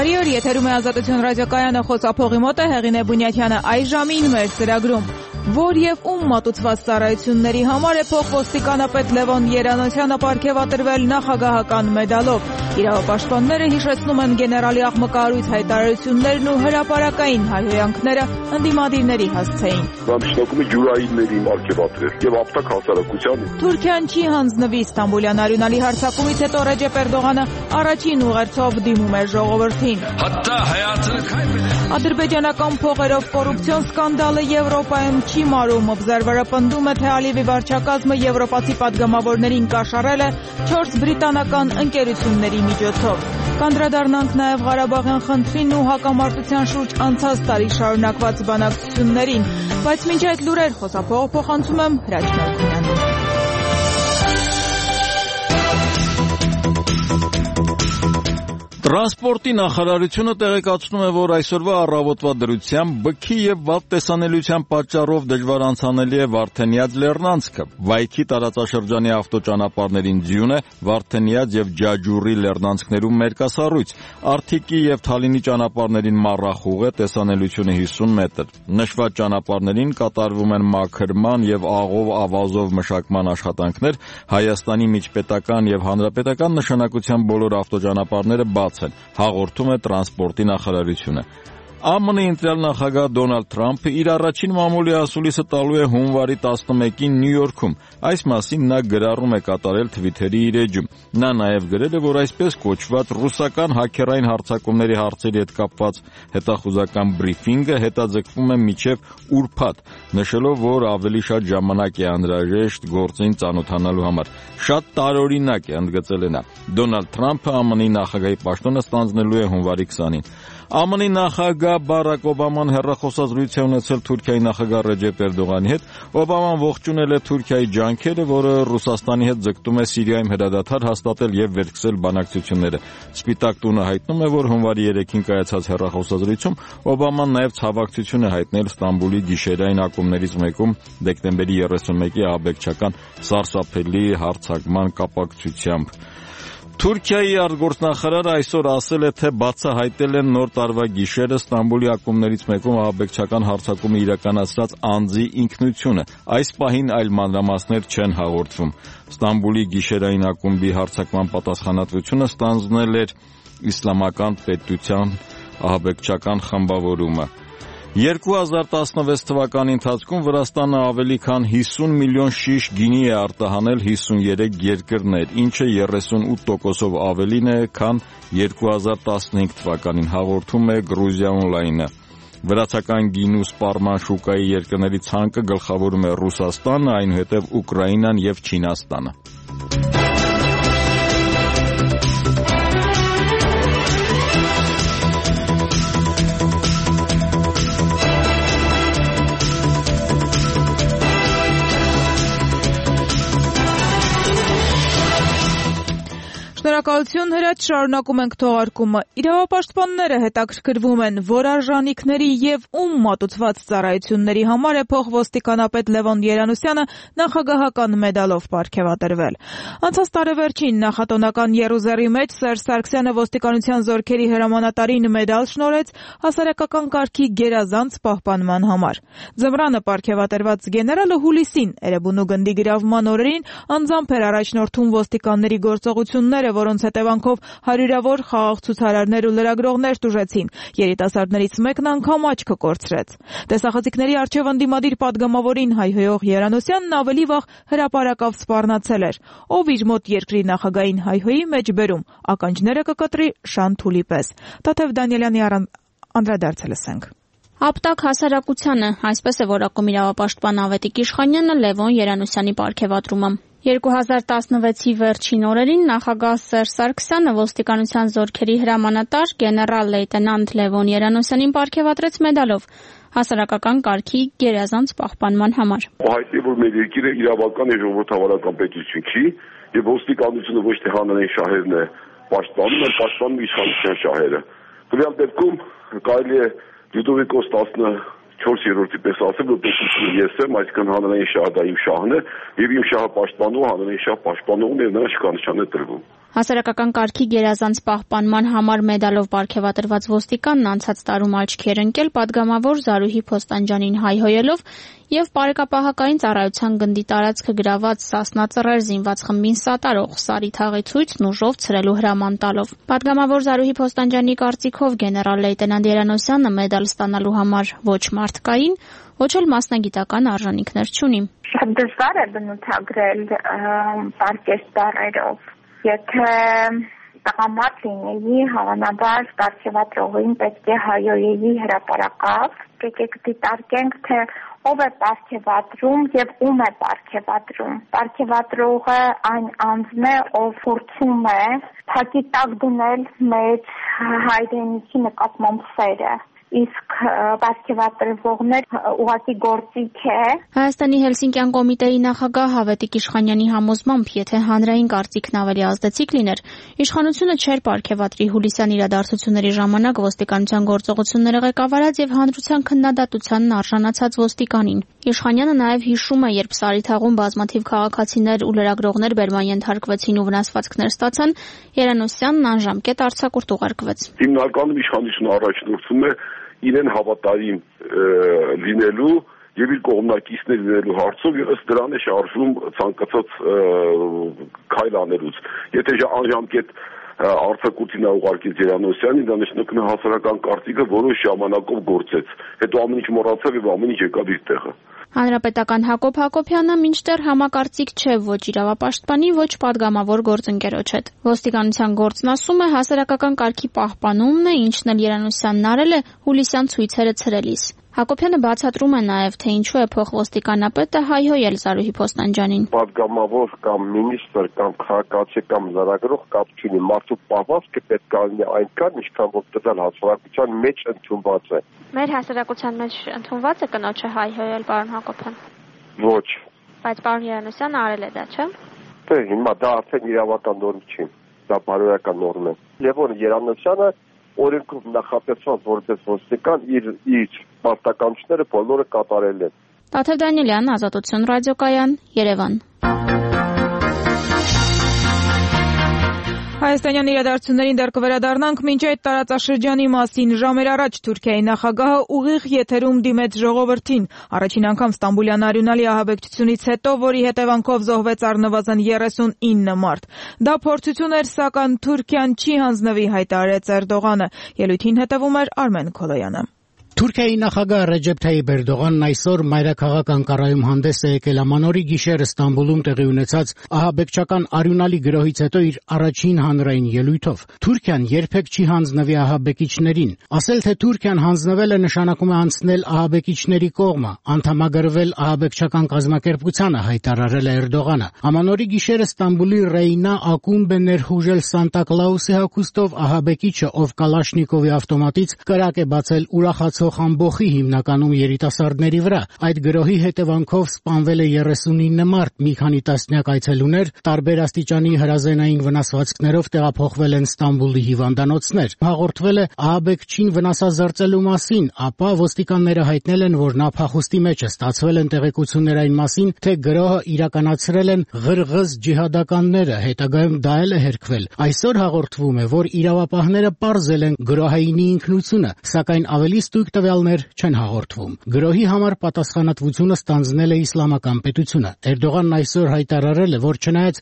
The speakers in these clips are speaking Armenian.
Բարի օր, եթերում է Ազատություն ռադիոկայանը, խոսափողի մոտ է Հեղինե Բունյաթյանը։ Այս ժամին մեր ծրագրում որ եւ ում մատուցված ծառայությունների համար է փոխոստիկանապետ Լևոն Երանոսյանը պարգևատրվել նախագահական մեդալով։ Իրավապաշտպանները հիշեցնում են գեներալի աղմկահարույց հայտարարություններն ու հրապարակային հայհոյանքները ընդդիմադիրների հասցեին։ Նշանակում է ջուրայինների պարգևատրել եւ ապտակ հասարակության։ Թուրքիան չի հանձնվի Ստամբուլյան արյունալի հարձակումից հետո Ռեջեփ Էրդողանը առաջին ուղերձով դիմում է ժողովրդին։ Ադրբեջանական փողերով կոռուպցիոն սկանդալը Եվրոպայում չի մարում, օբզերվերը պնդում է, թե Ալիևի վարչակազմը եվրոպացի պատգամավորներին կաշառել է 4 բրիտանական ընկերությունների միջոցով։ Կանդրադառնանք նաև Ղարաբաղյան խնդրին ու հակամարտության շուրջ անցած տարի շարունակված բանակցություններին, բայց մինչ այդ լուրեր խոսափողը փոխանցում եմ Հրաչ Մարկունյանին։ Տրանսպորտի նախարարությունը տեղեկացնում է, որ այսօրվա առավոտվա դրությամբ բքի եւ վատ տեսանելիության պատճառով դժվար անցանելի է Վարդենյաց Լեռնանցքը։ Վայքի տարածաշրջանի ավտոճանապարհներին ձյուն է, Վարդենյաց եւ Ջաջուրի Լեռնանցքներում մերկասառույց։ Արթիկի եւ Թալինի ճանապարհներին մառախուղ է, տեսանելիությունը 50 մետր։ Նշված ճանապարհներին կատարվում են մաքրման եւ աղով ավազով մշակման աշխատանքներ։ Հայաստանի միջպետական եւ հանրապետական նշանակության բոլոր ավտոճանապարհները բաց են, հաղորդում է տրանսպորտի նախարարությունը։ ԱՄՆ-ի ընտրյալ նախագահ Դոնալդ Թրամփը իր առաջին մամուլի ասուլիսը տալու է հունվարի 11-ին Նյու Յորքում։ Այս մասին նա գրառում է կատարել Թվիթերի իր էջում։ Նա նաև գրել է, որ այսպես կոչված ռուսական հաքերային հարձակումների հարցերի հետ կապված հետախուզական բրիֆինգը հետաձգվում է մինչև ուրբաթ, նշելով, որ ավելի շատ ժամանակ է անհրաժեշտ գործին ծանոթանալու համար։ Շատ տարօրինակ է, ընդգծել է նա։ Դոնալդ Թրամփը ԱՄՆ-ի նախագահի պաշտոնը ստանձնելու է հունվարի 20-ին։ ԱՄՆ-ի նախագահ Բարակ Օբաման հեռախոսազրույց է ունեցել Թուրքիայի նախագահ Ռեջեփ Էրդողանի հետ։ Օբաման ողջունել է Թուրքիայի ջանքերը, որը Ռուսաստանի հետ ձգտում է Սիրիայում հրադադար հաստատել եւ վերսկսել բանակցությունները։ Սպիտակ տունը հայտնում է, որ հունվարի 3-ին կայացած հեռախոսազրույցում Օբաման նաեւ ցավակցություն է հայտնել Ստամբուլի գիշերային ակումբներից մեկում դեկտեմբերի 31-ի ահաբեկչական սարսափելի հարձակման կապակցությամբ։ Թուրքիայի արտգործնախարարը այսօր ասել է, թե բացահայտել են նոր տարվա գիշերը Ստամբուլի ակումբներից մեկում ահաբեկչական հարձակումը իրականացրած անձի ինքնությունը։ Այս պահին այլ մանրամասներ չեն հաղորդվում։ Ստամբուլի գիշերային ակումբի հարձակման պատասխանատվությունը ստանձնել էր Իսլամական պետության ահաբեկչական խմբավորումը։ 2016 թվականի ընթացքում Վրաստանը ավելի քան 50 միլիոն շիշ գինի է արտահանել 53 երկրներ, ինչը 38%-ով ավելին է, քան 2015 թվականին, հաղորդում է Գրուզիա օնլայնը։ Վրացական գինու սպառման շուկայի երկրների ցանկը գլխավորում է Ռուսաստանը, այնուհետև Ուկրաինան եւ Չինաստանը։ Շնորհակալություն Հրաչ, շարունակում ենք թողարկումը։ Իրավապաշտպանները հետաքրքրվում են, որ արժանիքների եւ ում մատուցված ծառայությունների համար է փոխոստիկանապետ Լևոն Երանոսյանը նախագահական մեդալով պարգևատրվել։ Անցած տարեվերջին նախատոնական եռուզեռի մեջ Սերժ Սարգսյանը ոստիկանության զորքերի հրամանատարին մեդալ շնորհեց հասարակական կարգի գերազանց պահպանման համար։ Ձմռանը պարգևատրված գեներալը հուլիսին Էրեբունու գնդի գրավման օրերին անձամբ էր առաջնորդում ոստիկանների գործողությունները, որոնց հետևանքով հարյուրավոր խաղաղ ցուցարարներ ու լրագրողներ տուժեցին։ Երիտասարդներից մեկն անգամ աչքը կորցրեց։ Տեսախցիկների առջև ընդդիմադիր պատգամավորին հայհոյող Երանոսյանն ավելի վաղ հրապարակավ սպառնացել էր, ով իր մոտ երկրի նախագահային հայհոյի մեջ բերում, ականջները կկտրի Շան Թուլի պես։ Տաթև Դանիելյանի անդրադարձը լսենք։ Ապտակ հասարակությանը, այսպես է որակում իրավապաշտպան Ավետիք Իշխանյանը Լևոն Երանոսյանի պարգևատրումը։ 2016-ի վերջին օրերին նախագահ Սերժ Սարգսյանը ոստիկանության զորքերի հրամանատար գեներալ լեյտենանտ Լևոն Երանոսյանին պարգևատրեց մեդալով հասարակական կարգի գերազանց պահպանման համար։ Հայտնի որ մեր երկիրը իրավական եւ ժողովրդավարական պետություն չի եւ ոստիկանությունը ոչ թե հանրային շահերն է պաշտպանում, այլ պաշտպանում իշխանության շահերը։ Տվյալ դեպքում կարելի է Լյուդովիկոս 14-րդի պես ասել, որ պետությունը ես եմ, այսինքն հանրային շահը դա իմ շահն է, եւ իմ շահը պաշտպանող հանրային շահ պաշտպանողն եւ նրան շքանշան է տրվում։ Հասարակական կարգի գերազանց պահպանման համար մեդալով պարգևատրված ոստիկանն անցած տարում աչքի էր ընկել պատգամավոր Զարուհի Փոստանջյանին հայհոյելով եւ պարեկապահակային ծառայության գնդի տարածքը գրաված Սասնա ծռեր զինված խմբին սատարող Սարի թաղի ցույցն ուժով ցրելու հրաման տալով։ Պատգամավոր Զարուհի Փոստանջյանի կարծիքով գեներալ լեյտենանտ Երանոսյանը մեդալ ստանալու համար ոչ մարդկային, ոչ էլ մասնագիտական արժանինքներ չունի։ Շատ դժվար է բնութագրել պարգեստարերով։ Եթե տղամարդ լինեի, հավանաբար պարգևատրողին պետք է հայոյեի հրապարակավ, եկեք դիտարկենք, թե ով է պարգևատրում եւ ում է պարգևատրում։ Պարգևատրողը այն անձն է, ով փորձում է փակի տակ դնել մեր հայրենիքի նկատմամբ սերը։ Իսկ պարգևատրվողներ ուղղակի գործիք է։ Հայաստանի Հելսինկյան կոմիտեի նախագահ Հավետիկ Իշխանյանի համոզմամբ, եթե հանրային կարծիքն ավելի ազդեցիկ լիներ, իշխանությունը չէր պարգևատրի հուլիսյան իրադարձությունների ժամանակ ոստիկանության գործողությունները ղեկավարած եւ հանրության քննադատությանն արժանացած ոստիկանին։ Իշխանյանը նաեւ հիշում է, երբ Սարի թաղում բազմաթիվ քաղաքացիներ ու լրագրողներ բերման ենթարկվեցին ու վնասվածքներ ստացան, Երանոսյանն անժամկետ արձակուրդ ուղարկվեց։ Հիմնականում իշխանությունը առաջնորդվում է իրեն հավատարիմ լինելու եւ իր կողմնակիցներ լինելու հարցով եւ ըստ դրան է շարժվում ցանկացած քայլ անելուց։ Եթե անժամկետ արձակուրդին ուղարկեց Երանոսյանին, դա նշանակում է հասարակական կարծիքը որոշ ժամանակով գործեց։ Հետո ամեն ինչ մոռացավ եւ ամեն ինչ եկավ իր տեղը։ Հանրապետական Հակոբ Հակոբյանը մինչդեռ համակարծիք չէ ոչ իրավապաշտպանի, ոչ պատգամավոր գործընկերոջ հետ։ Ոստիկանության գործն ասում է հասարակական կարգի պահպանումն է, ինչն էլ Երանոսյանն արել է հուլիսյան ցույցերը ցրելիս։ Հակոբյանը բացատրում է նաև, թե ինչու է փոխոստիկանապետը հայհոյել Զարուհի Փոստանջյանին։ Պատգամավոր կամ մինիստր կամ քաղաքացի կամ լրագրող կապ չունի, մարդու պահվածքը պետք է լինի այնքան, ինչքան որ տվյալ հասարակության մեջ ընդունված է։ Մեր հասարակության մեջ ընդունված է կնոջը հայհոյել, պարոն Հակոբյան։ Ոչ։ Բայց պարոն Երանոսյանը արել է դա, չէ՞։ Դե հիմա դա արդեն իրավական նորմ չի, դա բարոյական նորմ է։ Լևոն Երանոսյանը օրենքով նախատեսված որպես ոստիկան իր պարտականությունները բոլորը կատարել են։ Տաթև Դանիելյան, Ազատություն ռադիոկայան, Երևան։ Հայաստանյան իրադարձություններին դեռ կվերադառնանք, մինչ այդ տարածաշրջանի մասին ժամեր առաջ Թուրքիայի նախագահը ուղիղ եթերում դիմեց ժողովրդին։ Առաջին անգամ Ստամբուլյան արյունալի ահաբեկչությունից հետո, որի հետևանքով զոհվեց առնվազն 39 մարդ։ Դա փորձություն էր, սակայն Թուրքիան չի հանձնվի, հայտարարեց Էրդողանը։ Ելույթին հետևում էր Արմեն Քոլոյանը։ Թուրքիայի նախագահ Ռեջեփ Թայիփ Էրդողանն այսօր մայրաքաղաք Անկարայում հանդես է եկել ամանորի գիշերը Ստամբուլում տեղի ունեցած ահաբեկչական արյունալի գրոհից հետո իր առաջին հանրային ելույթով։ Թուրքիան երբեք չի հանձնվի ահաբեկիչներին։ Ասել, թե Թուրքիան հանձնվել է, նշանակում է անցնել ահաբեկիչների կողմը, անդամագրվել ահաբեկչական կազմակերպությանը, հայտարարել է Էրդողանը։ Ամանորի գիշերը Ստամբուլի Ռեյնա Ակումբե ներխուժել Սանտա Կլաուսի հագուստով ահաբեկիչը, ով Կալաշնիկովի ավտոմատից կրակ է բացել ուրախացող ամբոխի, հիմնականում երիտասարդների վրա։ Այդ գրոհի հետևանքով սպանվել է 39 մարդ, մի քանի տասնյակ այցելուներ տարբեր աստիճանի հրազենային վնասվածքներով տեղափոխվել են Ստամբուլի հիվանդանոցներ։ Հաղորդվել է ահաբեկչին վնասազերծելու մասին, ապա ոստիկանները հայտնել են, որ նա փախուստի մեջ է։ Ստացվել են տեղեկություններ այն մասին, թե գրոհը իրականացրել են ղրղըզ ջիհադականները, հետագայում դա էլ է հերքվել։ Այսօր հաղորդվում է, որ իրավապահները պարզել են գրոհայինի ինքնությունը, սակայն ավելի ստույգ տվյալներ չեն հաղորդվում։ Գրոհի համար պատասխանատվությունը ստանձնել է իսլամական պետությունը։ Էրդողանն այսօր հայտարարել է, որ չնայած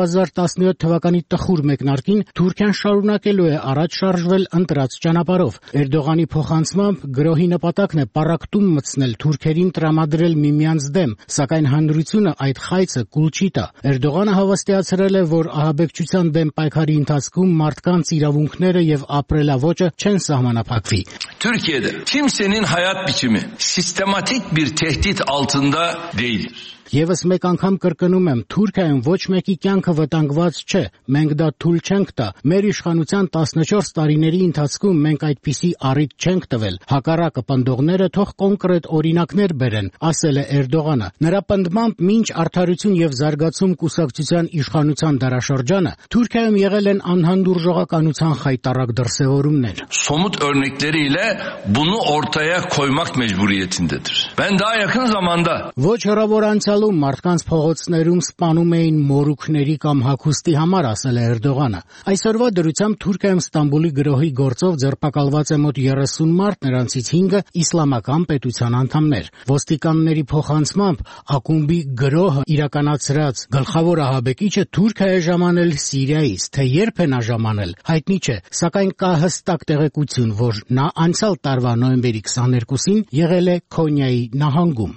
2017 թվականի տխուր մեկնարկին, Թուրքիան շարունակելու է առաջ շարժվել ընտրած ճանապարհով։ Էրդողանի փոխանցմամբ գրոհի նպատակն է պառակտում մտցնել թուրքերին տրամադրել միմյանց դեմ, սակայն հանրությունը այդ խայծը կուլ չի տա։ Էրդողանը հավաստիացրել է, որ ահաբեկչության դեմ պայքարի ընթացքում մարդկանց իրավունքները եւ ապրելավոճը չեն սահմանափակվի։ Türkiye'de kimsenin hayat biçimi sistematik bir tehdit altında değildir. Եվս մեկ անգամ կրկնում եմ, Թուրքիայում ոչ մեկի կյանքը վտանգված չէ, մենք դա թույլ չենք տա։ Մեր իշխանության 14 տարիների ընթացքում մենք այդպիսի առիթ չենք տվել։ Հակառակը պնդողները թող կոնկրետ օրինակներ բերեն, ասել է Էրդողանը։ Նրա պնդմամբ մինչ Արդարություն եւ զարգացում կուսակցության իշխանության դարաշրջանը Թուրքիայում եղել են անհանդուրժողականության խայտառակ դրսևորումներ։ Somut örnekleriyle bunu ortaya koymak mecburiyetindedir. Ben daha yakın zamanda Ոչ հրավոր անցյալ Իրանում մարդկանց փողոցներում սպանում էին մորուքների կամ հագուստի համար, ասել է Էրդողանը։ Այսօրվա դրությամբ Թուրքիայում Ստամբուլի գրոհի գործով ձերբակալված է մոտ 30 մարդ, նրանցից 5-ը իսլամական պետության անդամներ։ Ոստիկանների փոխանցմամբ ակումբի գրոհը իրականացրած գլխավոր ահաբեկիչը Թուրքիա է ժամանել Սիրիայից, թե երբ է նա ժամանել, հայտնի չէ, սակայն կա հստակ տեղեկություն, որ նա անցյալ տարվա նոյեմբերի 22-ին եղել է Քոնյայի նահանգում։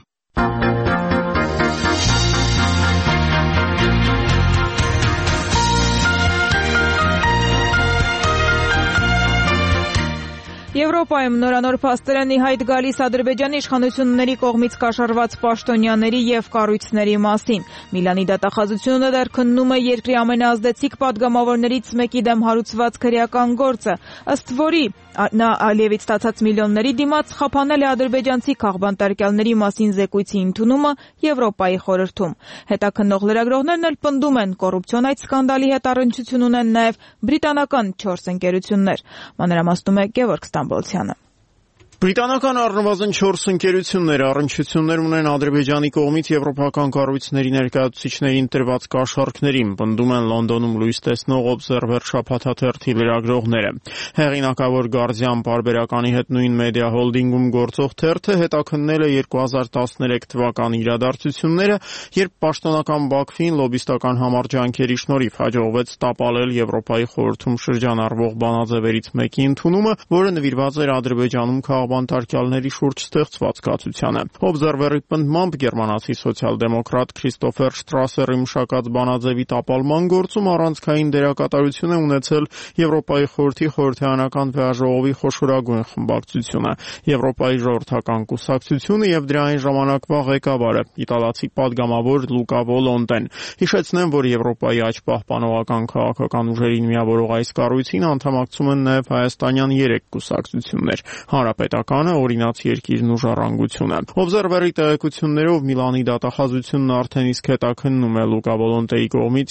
Եվրոպայում նորանոր փաստեր են ի հայտ գալիս Ադրբեջանի իշխանությունների կողմից կաշառված պաշտոնյաների եւ կառույցների մասին։ Միլանի դատախազությունը դեռ քննում է երկրի ամենաազդեցիկ պատգամավորներից մեկի դեմ հարուցված քրեական գործը, ըստ որի նա Ալիևից ստացած միլիոնների դիմաց խափանել է ադրբեջանցի քաղբանտարկյալների մասին զեկույցի ընդունումը Եվրոպայի խորհրդում։ Հետաքննող լրագրողներն էլ պնդում են, կոռուպցիոն այդ սկանդալի հետ առնչություն ունեն նաեւ բրիտանական 4 ընկերություններ։ Մանրամասնում է Գևորգ Ստամբոլցյանը։ Բրիտանական առնվազն 4 ընկերություններ առնչություններ ունեն Ադրբեջանի կողմից եվրոպական կառույցների ներկայացուցիչներին տրված կաշառքներին, պնդում են Լոնդոնում լույս տեսնող Observer շաբաթաթերթի լրագրողները։ Հեղինակավոր Guardian պարբերականի հետ նույն մեդիա հոլդինգում գործող թերթը հետաքննել է 2013 թվականի իրադարձությունները, երբ պաշտոնական Բաքվին լոբիստական համարջանքերի շնորհիվ հաջողվեց տապալել Եվրոպայի խորհրդում շրջանառվող բանաձևերից մեկի ընդունումը, որը նվիրված էր Ադրբեջանում քաղբանտարկյալների շուրջ ստեղծված կացությանը։ Observer-ի պնդմամբ գերմանացի սոցիալ-դեմոկրատ Քրիստոֆեր Շտրասերի մշակած բանաձևի տապալման գործում առանցքային դերակատարություն է ունեցել Եվրոպայի խորհրդի խորհրդարանական վեաժողովի խոշորագույն խմբակցությունը, Եվրոպայի ժողովրդական կուսակցությունը եւ դրա այն ժամանակվա ղեկավարը, իտալացի падգամավոր Լուկա Վոլոնտեն։ Հիշեցնեմ, որ Եվրոպայի աճ պահպանողական քաղաքական ուժերին միավորող այս կառույցին անդամակցում են նաեւ հայաստանյան 3 կուսակցություններ՝ Հանրապետականը, Օրինաց երկիրն ու Ժառանգությունը։ Observer-ի տեղեկություններով Միլանի դատախազությունն արդեն իսկ հետաքննում է Լուկա Վոլոնտեի կողմից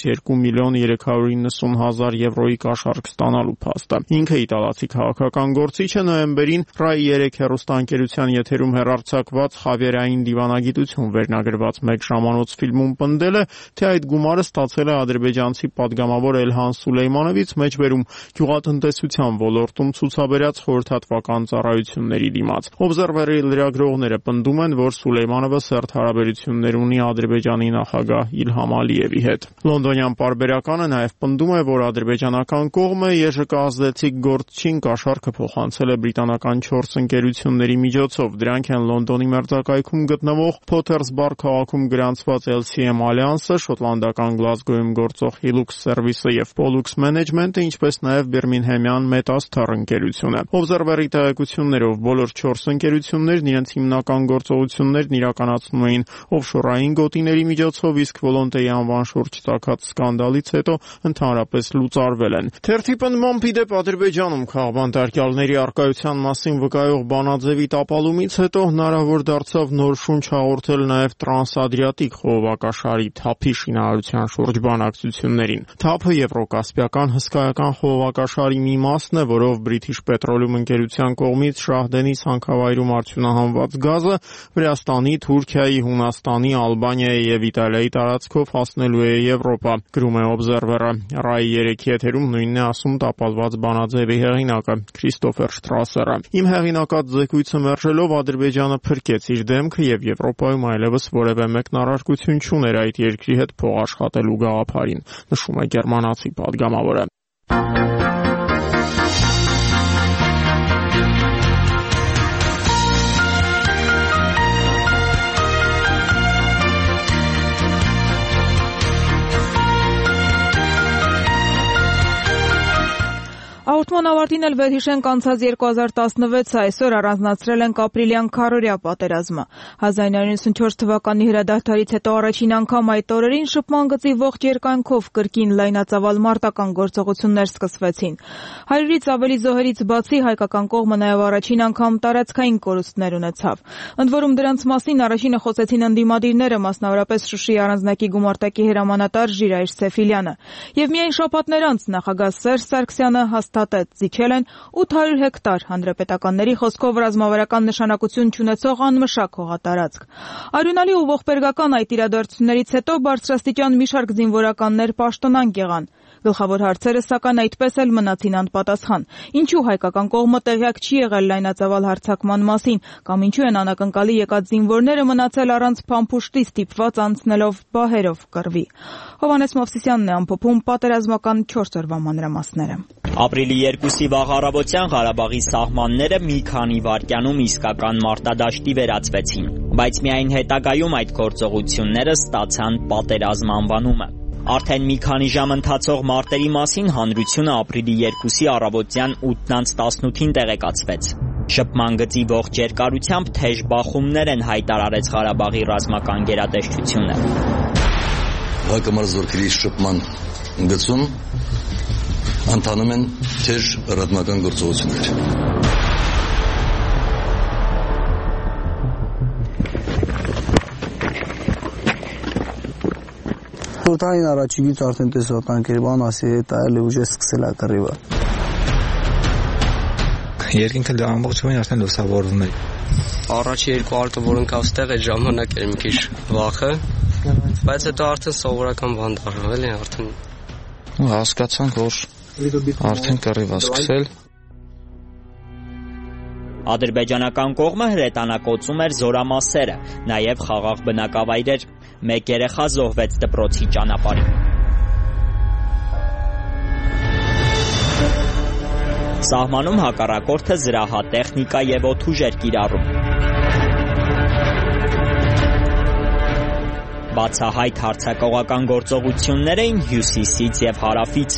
2.390.000 եվրոյի կաշառք ստանալու փաստը։ Ինքը իտալացի քաղաքական գործիչը նոյեմբերին Rai 3 հեռուստաընկերության եթերում հեռարձակված Խավիերային դիվանագիտություն վերնագրված մեկ ժամանոց ֆիլմում պնդել է, թե այդ գումարը ստացել է ադրբեջանցի падգամավոր Էլհան Սուլեյմանովից, մեջբերում գյուղատնտեսության ոլորտում ցուցաբերած խորհրդատվական ծառայությունների դիմաց։ Observer-ի լրագրողները պնդում են, որ Սուլեյմանովը սերտ հարաբերություններ ունի Ադրբեջանի նախագահ Իլհամ Ալիևի հետ։ Լոնդոնյան պարբերականը նաև պնդում է, որ ադրբեջանական կողմը ԵԺԿ ազդեցիկ գործչին կաշառքը փոխանցել է բրիտանական 4 ընկերությունների միջոցով։ Դրանք են Լոնդոնի մերձակայքում գտնվող Փոթերսբարգ քաղաքում գրանցված LCM Alliance-ը, շոտլանդական Գլազգոյում գործող Hilux Service-ը եւ Pollux Management-ը, ինչպես նաև բիրմինհեմյան Metastar ընկերությունը։ Observer-ի տեղեկություններով բոլոր 4 ընկերություններն իրենց հիմնական գործողություններն իրականացնում էին օֆշորային գոտիների միջոցով, իսկ Վոլոնտեի անվան շուրջ ծագած սկանդալից հետո ընդհանրապես լուծարվել են։ Թերթի պնդմամբ, ի դեպ, Ադրբեջանում քաղբանտարկյալների առկայության մասին վկայող բանաձևի տապալումից հետո հնարավոր դարձավ նոր շունչ հաղորդել նաև տրանսադրիատիկ խողովակաշարի ԹԱՓ-ի շինարարության շուրջ բանակցություններին։ ԹԱՓ-ը եվրոկասպիական հսկայական խողովակաշարի մի մասն է, որով British Petroleum ընկերության կողմից Շահդենի հանքավայրում արդյունահանված գազը Վրաստանի, Թուրքիայի, Հունաստանի, Ալբանիայի եւ Իտալիայի տարածքով հասնելու է Եվրոպա, գրում է Observer-ը։ Rai 3-ի եթերում նույնն է ասում տապալված բանաձևի հեղինակը Քրիստոֆեր Շտրասերը։ Իմ հեղինակած զեկույցը մերժելով Ադրբեջանը փրկեց իր դեմքը եւ Եվրոպայում այլևս որևէ մեկնարարքություն չուներ այդ երկրի հետ փող աշխատելու գաղափարին, նշում է գերմանացի падգամավորը։ Հաղորդման ավարտին էլ վերհիշենք անցած 2016-ը, այսօր առանձնացրել ենք ապրիլյան քառօրյա պատերազմը։ 1994 թվականի հրադադարից հետո առաջին անգամ այդ օրերին շփման գծի ողջ երկայնքով կրկին լայնածավալ մարտական գործողություններ սկսվեցին։ 100-ից ավելի զոհերից բացի հայկական կողմը նաև առաջին անգամ տարածքային կորուստներ ունեցավ։ Ընդ որում դրանց մասին առաջինը խոսեցին ընդդիմադիրները, մասնավորապես Շուշիի առանձնակի գումարտակի հրամանատար Ժիրայր Սեֆիլյանը։ Եվ միայն շաբաթներ անց նախագահ Սերժ Սարգսյանը հաստատեց, զիջել են 800 հեկտար հանրապետականների խոսքով ռազմավարական նշանակություն չունեցող անմշակ հողատարածք։ Արյունալի ու ողբերգական այդ իրադարձություններից հետո բարձրաստիճան մի շարք զինվորականներ պաշտոնանկ եղան։ Գլխավոր հարցերը սակայն այդպես էլ մնացին անպատասխան։ Ինչու հայկական կողմը տեղյակ չի եղել լայնածավալ հարձակման մասին, կամ ինչու են անակնկալի եկած զինվորները մնացել առանց փամփուշտի ստիպված անցնելով բահերով կռվի։ Հովհաննես Մովսիսյանն է ամփոփում պատերազմական 4 օրվա մանրամասները։ Ապրիլի 2-ի վաղ առավոտյան Ղարաբաղի սահմանները մի քանի վայրկյանում իսկական մարտադաշտի վերածվեցին, բայց միայն հետագայում այդ գործողությունները ստացան պատերազմ անվանումը։ Արդեն մի քանի ժամ ընթացող մարտերի մասին հանրությունը ապրիլի 2-ի առավոտյան 8:18-ին տեղեկացվեց։ Շփման գծի ողջ երկարությամբ թեժ բախումներ են հայտարարեց Ղարաբաղի ռազմական գերատեսչությունը։ Հակամարտությունների շփման գծում ընթանում են թեժ ռազմական գործողություններ։ Խորհրդային առաջիկից արդեն տեսողտանքեր բան ասի հետ այլ ուժը սկսել է կռիվը։ Երկինքը ամբողջովին արդեն լուսավորվում է։ Առաջի 2 հարկը որ ընկավ ստեղ այդ ժամանակ էր մի քիչ վախը, բայց հետո արդեն սովորական բան դառավ էլի արդեն։ Հասկացանք որ արդեն կռիվը սկսել։ Ադրբեջանական կողմը հրետանակոծում էր զորամասերը, նաև խաղաղ բնակավայրեր։ Մեկ երեխա զոհվեց դպրոցի ճանապարհին։ Սահմանում հակառակորդը զրահատեխնիկա եւ օդուժեր կիրառում։ Բացահայտ հարձակողական գործողություններ էին հյուսիսից եւ հարավից։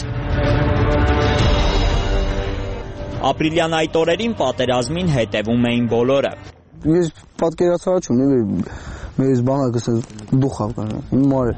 Ապրիլյան այդ օրերին պատերազմին հետևում էին բոլորը։ Ես պատկերացրած չունեմ, մեր բանակը դուխ ավ մար։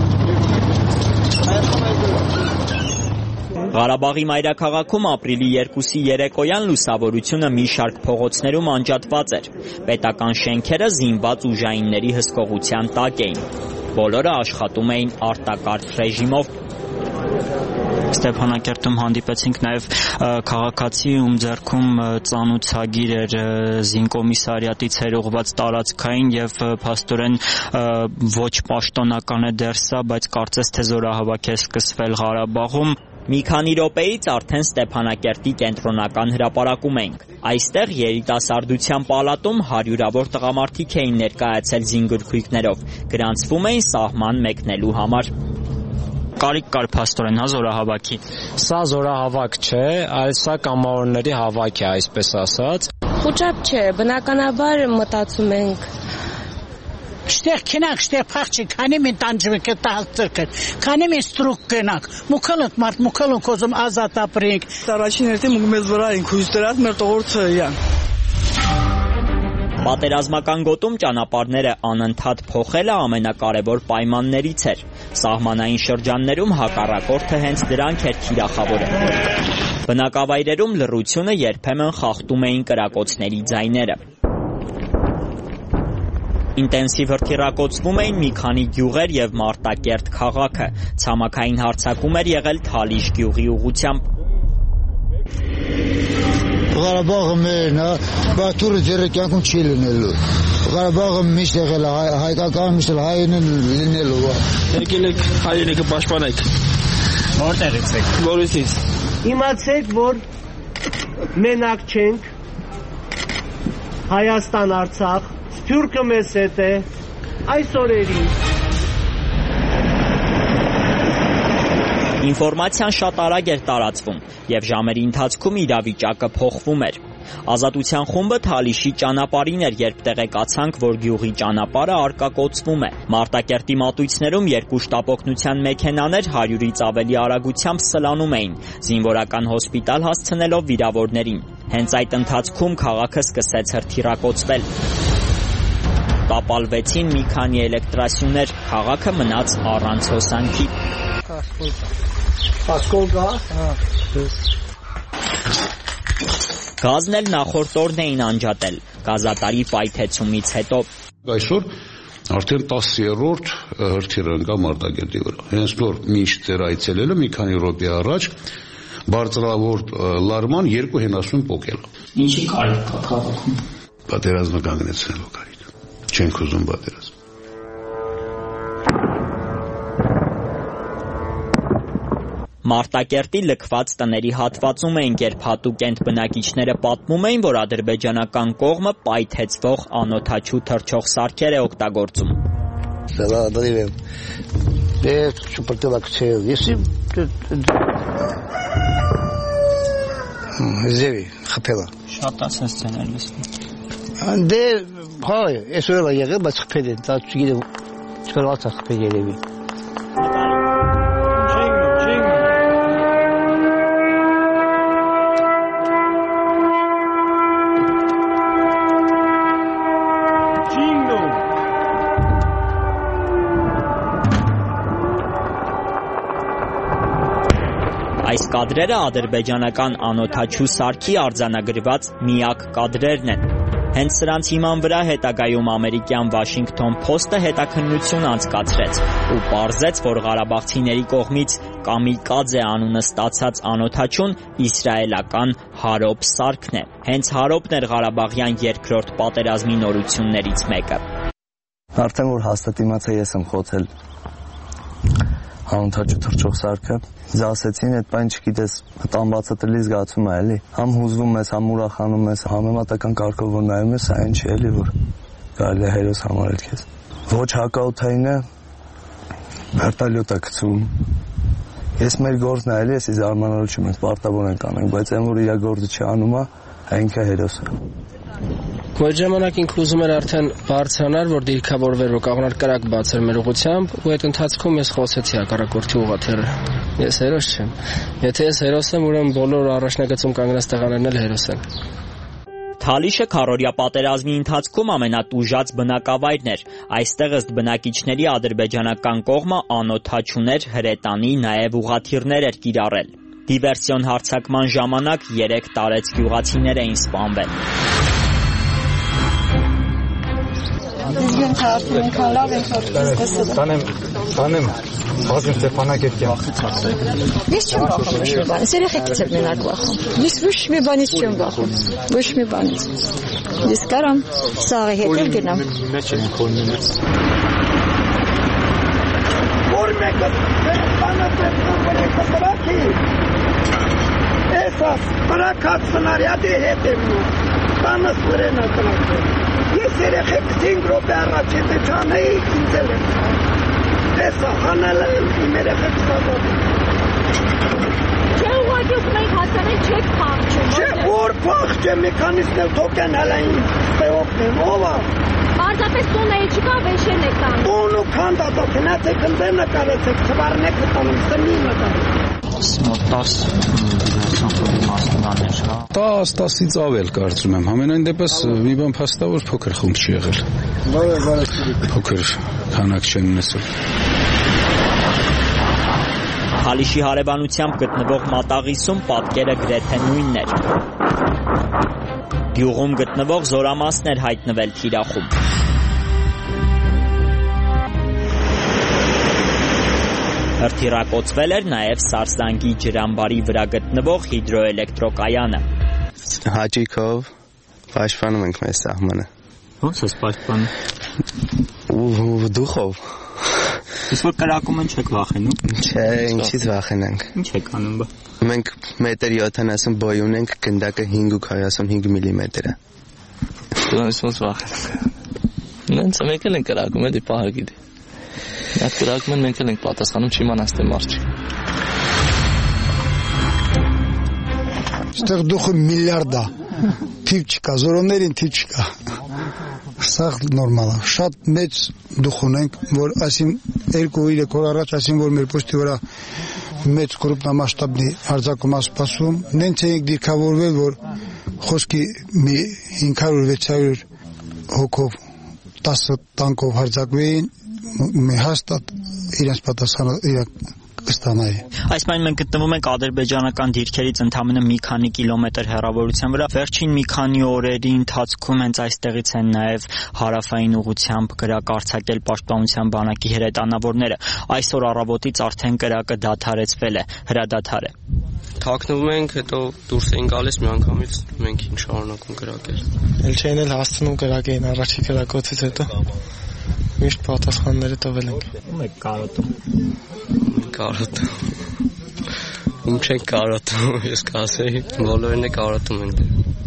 Ղարաբաղի մայրաքաղաքում ապրիլի 2-ի երեկոյան լուսավորությունը մի շարք փողոցներում անջատված էր։ Պետական շենքերը զինված ուժայինների հսկողության տակ էին։ Բոլորը աշխատում էին արտակարգ ռեժիմով։ Ստեփանակերտում հանդիպեցինք նաև քաղաքացի, ում ձեռքում ծանուցագիր էր զինկոմիսարիատից հերողված տարածքային եւ փաստորեն ոչ պաշտոնական է դեռ սա, բայց կարծես թե զորահավաք է սկսվել Ղարաբաղում։ Մի քանի րոպեից արդեն Ստեփանակերտի կենտրոնական հրապարակում էինք։ Այստեղ երիտասարդության պալատում հարյուրավոր տղամարդիկ էին ներկայացել զինգրքույկներով, գրանցվում էին սահման մեկնելու համար։ Կարիք կար փաստորեն զորահավաքի։ Սա զորահավաք չէ, այլ սա կամավորների հավաք է, այսպես ասած։ Խոճապ չէ, բնականաբար մտածում ենք Շտեղ քնակ, շտեղ փախչի, քանի մին տանջվեք տալցրկը, քանի մին ստրուկ կնակ, մուքալոնք մարդ, մուքալոնք ոզում ազատ ապրենք։ Առաջին երթին մեզ վրա են քույս դրած մեր տողորցը յան։ Պատերազմական գոտում ճանապարհները անընդհատ փոխելը ամենակարևոր պայմաններից էր։ Սահմանային շրջաններում հակառակորդը հենց դրանք էր թիրախավորել։ Բնակավայրերում լռությունը երբեմն խախտում էին կրակոցների ձայները։ Ինտենսիվ հրթիռակոծվում էին մի քանի գյուղեր եւ Մարտակերտ քաղաքը։ Ցամաքային հարձակում էր եղել Թալիշ գյուղի ուղղությամբ։ Ղարաբաղը մերն է, Բաթուրը դեռ կյանքում չի լինելու։ Ղարաբաղը միշտ եղել է հայկական, միշտ հայերն են լինելու։ Եկել եք հայրենիքը պաշտպանեք։ Որտեղից եք։ Գորիսից։ Իմացեք, որ մենակ չենք։ Հայաստան, Արցախ, Սփյուռքը մեզ հետ է։ Այս օրերին Ինֆորմացիան շատ արագ էր տարածվում եւ ժամերի ընթացքում իրավիճակը փոխվում էր։ Ազատության խումբը Թալիշի ճանապարհին էր, երբ տեղեկացանք, որ գյուղի ճանապարհը արկակոծվում է։ Մարտակերտի մատույցներում երկու շտապօգնության մեքենաներ 100-ից ավելի արագությամբ սլանում էին, զինվորական հոսպիտալ հասցնելով վիրավորներին։ Հենց այդ ընթացքում քաղաքը սկսեց հրթիռակոծվել։ Տապալվեցին մի քանի էլեկտրասյուներ, քաղաքը մնաց առանց հոսանքի։ Գազն էլ նախորդ օրն էին անջատել, գազատարի պայթեցումից հետո։ Այսօր արդեն 10-րդ հրթիռը ընկավ Մարտակերտի վրա։ Հենց նոր միշտ էր այցելելը մի քանի րոպե առաջ բարձրավոր լարման 2 հենասյուն պոկել։ Ինչի կարիք կա քաղաքում։ Պատերազմը կանգնեցնելու կարիք։ Չենք ուզում պատերազմ։ Մարտակերտի լքված տների հատվածում էին, երբ հատուկենտ բնակիչները պատմում էին, որ ադրբեջանական կողմը պայթեցվող անօդաչու թռչող սարքեր է օգտագործում։ Շատ ասես ցենել լսում։ Դե, հա, այսօր է եղել, բայց խփել են, դա չգիտեմ, չկարողացա խփել երևի։ Այս կադրերը ադրբեջանական անօդաչու սարքի արձանագրված միակ կադրերն են։ Հենց սրանց հիման վրա հետագայում ամերիկյան Washington Post-ը հետաքննություն անցկացրեց ու պարզեց, որ ղարաբաղցիների կողմից Կամիկաձե անունը ստացած անօդաչուն իսրայելական Հարոպ սարքն է։ Հենց Հարոպն էր Ղարաբաղյան երկրորդ պատերազմի նորություններից մեկը։ Արդեն որ հաստատ իմացա ես եմ խոցել անօդաչու թռչող սարքը, ասեցին այդ բան չգիտես, տամբացատրելի զգացում է էլի, համ հուզվում ես, համ ուրախանում ես, համեմատական կարգով որ նայում ես, այն չի էլի, որ կարելի է հերոս համարել քեզ։ Ոչ հակաօդայինը վերտալյոտ է գցում։ Ես մեր գործն է էլի, ես զարմանալու չեմ, մենք պարտավոր ենք անենք, բայց այն որ իր գործը չանում է, այնքը հերոս է։ Այդ ժամանակ ինքը ուզում էր արդեն բարձրանալ, որ դիրքավորվեր, որ կաղնար կրակ բացեր մեր ուղղությամբ, ու այդ ընթացքում ես խոսեցի հակառակորդի ուղղաթիռը։ Ես հերոս չեմ։ Եթե ես հերոս եմ, ուրեմն բոլոր առաջնագծում կանգնած տղաներն էլ հերոս են։ Թալիշը քառօրյա պատերազմի ընթացքում ամենատուժած բնակավայրն էր։ Այստեղ ըստ բնակիչների ադրբեջանական կողմը անօդաչուներ, հրետանի, նաև ուղղաթիռներ էր կիրառել։ Դիվերսիոն հարձակման ժամանակ 3 տարեց գյուղացիներ էին սպանվել։ Տանեմ, բազում Ստեփանակերտյան։ Ես չեմ վախում ոչ մի բանից, երեխեքից եմ մենակ վախում։ Ես ոչ մի բանից չեմ վախում, ոչ մի բանից։ Ես կարամ սաղի հետ էլ գնամ։ Մեջ են քոննում։ Որ մեկը բանակի Էսաս բրակած սնարյադի հետ եմ նու, տանս վրենա կրակել։ Ես երեխեք 5 րոպե առաջ եթե չանեի, ինձ էլ եմ։ Էսա հանել եմ իմ երեխեք ստազով։ Չէ ուղղակյուք մենք հասանենք չեք փախչում։ Չէ, որ փախչեմ, մեքանիսն էլ թոկեն հələ ինձ ստեոքնեմ, ով է։ Պարզապես տունեի չկա, վեշեն եք տանում։ Տուն ու քանդատով, հնացեք ընձե նկարեցեք, չվարնեք տանում, սնի նկարեցեք։ 10-10-ից ավել կարծում եմ, համենայն դեպս մի բան փաստա որ փոքր խումբ չի եղել։ Փոքր քանակ չեն նսել։ Թալիշի հարևանությամբ գտնվող մատաղիսում պատկերը գրեթե նույնն էր։ Գյուղում գտնվող զորամասն էր հայտնվել թիրախում։ Հրթիռակոծվել էր նաև Սարսանգի ջրամբարի վրա գտնվող հիդրոէլեկտրոկայանը։ Հաճիկով պաշտպանում ենք մեր սահմանը։ Ո՞նց ես պաշտպանում։ Դուխով։ Իսկ որ կրակում են չեք վախենում։ Չէ, ինչից վախենանք։ Ինչ եք անում բա։ Մենք 1.70 բոյ ունենք, գնդակը 5.45 մմ է։ Դրանից ոնց վախենանք։ Նենց մենք էլ ենք կրակում, էլի պահը գիտի։ Այդ կրակում են մենք էլ ենք պատասխանում, չիմանաս թե մարդ չի։ Ստեղ դուխը միլիարդ է, թիվ չկա, զորոներին թիվ չկա։ Սա նորմալ է, շատ մեծ դուխ ունենք, որ ասին 2-3 օր առաջ ասին, որ մեր պոստի վրա մեծ կրուպնամասշտաբնի հարձակում ասպասում, նենց էինք դիրքավորվել, որ խոսքի մի 500-600 հոգով 10 տանկով հարձակվեին, մի հաստատ իրենց պատասխանը կստանայի։ Այս պայն մենք գտնվում ենք ադրբեջանական դիրքերից ընդամենը մի քանի կիլոմետր հեռավորության վրա։ Վերջին մի քանի օրերի ընթացքում հենց այստեղից են նաև հարավային ուղությամբ կրակ արձակել պաշտպանության բանակի հրետանավորները։ Այսօր առավոտից արդեն կրակը դադարեցվել է, հրադադար է։ Թաքնվում ենք, հետո դուրս էին գալիս մի անգամից մենք ինչ շարունակում կրակել։ Էլ չէին էլ հասցնում կրակեին առաջի կրակոցից հետո միշտ պատասխանները տվել ենք։ Ում եք կարոտում։ Կարոտում։ Ում չենք կարոտում, ես կասեի, բոլորին է կարոտում ենք։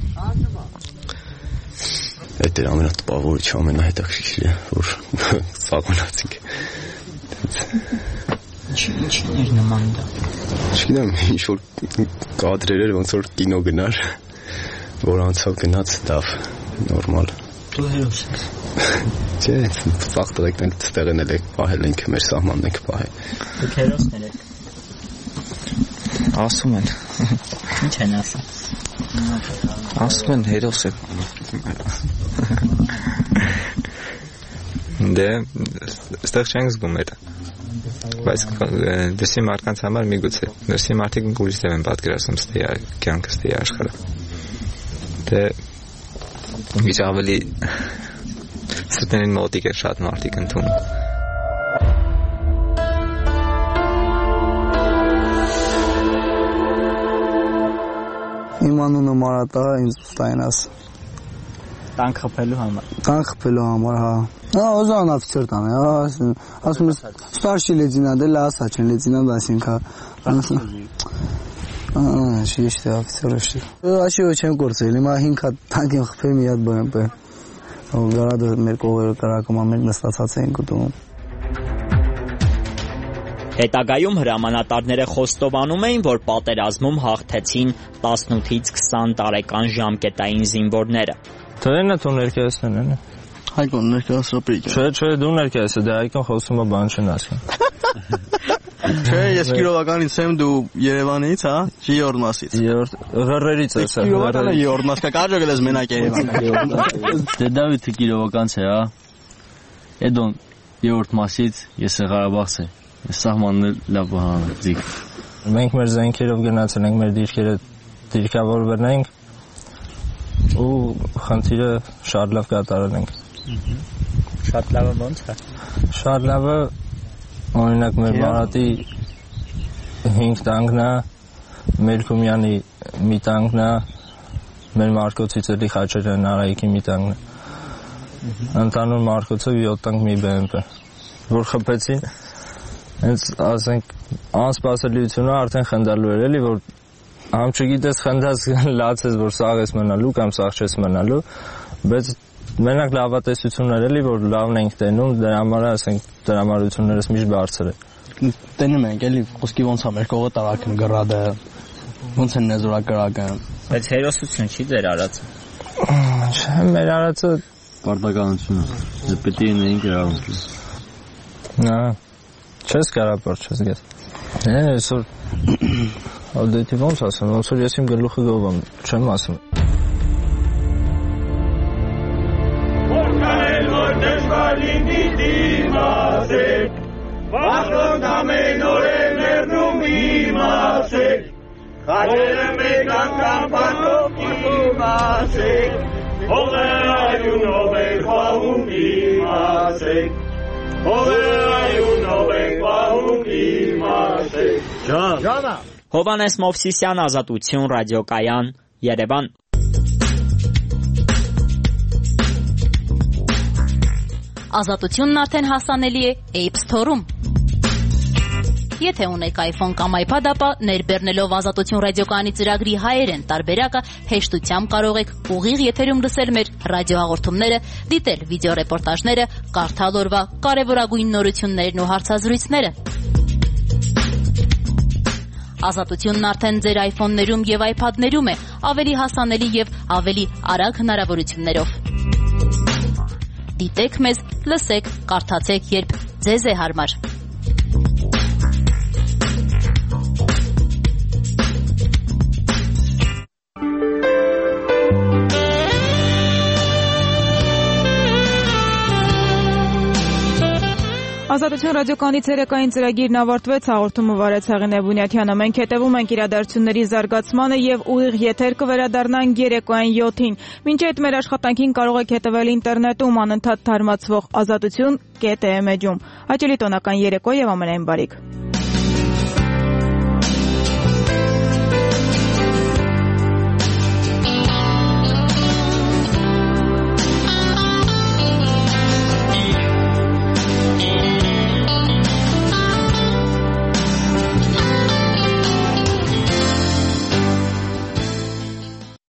Այդ էր ամենատպավորիչը, ամենահետաքրքիրը, որ ծաղոնացինք։ Ինչին էր նման դա։ Չգիտեմ, ինչ-որ կադրեր էր, ոնց որ կինո գնար, որ անցավ գնաց դավ, նորմալ։ Դու հերոս ես։ Չէ, սաղ տղեկն էլ ստեղենել եք, պահել ենք, մեր սահմանն ենք պահել։ Դուք հերոսներ եք։ Ասում են։ Ինչ են ասում։ Ասում են հերոս է։ Դե, ստեղ չենք զգում էտը։ Բայց դեսի մարդկանց համար միգուցե։ Դեսի մարդիկ ուրիշ դեմ են պատկերացնում ստի կյանքը ստի աշխարհը։ Դե, ինչ ավելի սրտերին մոտիկ է շատ մարդիկ ընդունում։ Իմ անունը Մարատ է, ինձ Ստայնաս։ Տան խփելու համար։ Տան խփելու համար, հա։ Օզան офицер տան, ասում ես старший лейтенант, դե լասա չեն լեյտենանտ, այսինքն շիշտ է офицер շի։ Աշիո չեմ կորցրել, հիմա 5 հատ տանկ եմ խփել մի հատ BMP։ Գարադը մեր կողերը կրակում ամեն նստացած ենք ուտում։ Հետագայում հրամանատարները խոստովանում էին, որ պատերազմում հաղթեցին 18-ից 20 տարեկան ժամկետային զինվորները։ Դերն է դու ներկայացնեն են։ Հայկոն ներկայացրապիկ։ Չէ, դու ներկայացը, դե Հայկոն խոսում է բան չեն ասում։ Չէ, ես Կիրովականից եմ, դու Երևանից, հա, Երրորդ մասից։ Ղռերից ես։ Կիրովականը Երրորդ մաս կա, կարճ գլես մենակ Երևան։ Դե Դավիթը Կիրովականց է, հա։ Էդոն Երրորդ մասից ես Ղարաբաղց է։ Ես սահմանն լավ բանալիք։ Մենք մեր զենքերով գնացել ենք, մեր դիրքերը դիրքավորվել ենք ու խնդիրը շատ լավ կատարել ենք։ Շատ լավը ո՞նց է։ Շատ լավը օրինակ մեր Մարատի 5 տանկն է, Մելքումյանի մի տանկն է, մեր Մարկոցի Ծելի Խաչարյան Արայիկի մի տանկն է։ Ընդհանուր Մարկոցով 7 տանկ մի BMP, որ խփեցին, հենց ասենք անսպասելիությունը արդեն խնդալու էր էլի, որ համ չգիտես խնդած լացես, որ սաղ ես մնալու կամ սաղ չես մնալու, բայց մենակ լավատեսություններ էլի, որ լավն ենք տենում, դրա համար ասենք դրամարություններս միշտ բարձր է։ Տենում ենք էլի, խոսքի ոնց է մեր կողը տարակն գրադը, ոնց են նեզորա կրակը։ Բայց հերոսություն չի ձեր արածը։ Չէ, մեր արածը պարտականություն է։ Դե պետք է ունենք իրավունք։ Հա, չես կարապար, չես գես։ Այսօր դե ոնց ասեմ, ոնց որ ես իմ գլուխը գովում, չեմ ասում։ Վախոն ամեն օր է մերնում իմասեք, խաչերը մեկ անգամ պատով իմասեք, հող է այունով ենք պահում իմասեք, հող է այունով ենք պահում իմասեք։ Ժանա։ Հովանես Մովսիսյան, Ազատություն, ռադիոկայան, Երևան։ Ազատությունն արդեն հասանելի է App Store-ում։ Եթե ունեք iPhone կամ iPad, ապա ներբեռնելով Ազատություն ռադիոկայանի ծրագրի հայերեն տարբերակը հեշտությամբ կարող եք ուղիղ եթերում լսել մեր ռադիոհաղորդումները, դիտել վիդեոռեպորտաժները, կարդալ օրվա կարևորագույն նորություններն ու հարցազրույցները։ Ազատությունն արդեն ձեր iPhone-ներում եւ iPad-ներում է, ավելի հասանելի եւ ավելի արագ հնարավորություններով։ Դիտեք մեզ, լսեք, կարդացեք, երբ ձեզ է հարմար։ Ազատություն ռադիոկայանի ցերեկային ծրագիրն ավարտվեց, հաղորդումը վարեց Հեղինե Բունյաթյանը։ Մենք հետևում ենք իրադարձությունների զարգացմանը եւ ուղիղ եթեր կվերադառնանք երեկոյան 7-ին։ Մինչ այդ մեր աշխատանքին կարող եք հետևել ինտերնետում անընդհատ թարմացվող ազատություն.am էջում։ Հաճելի տոնական երեկո եւ ամենայն բարիք։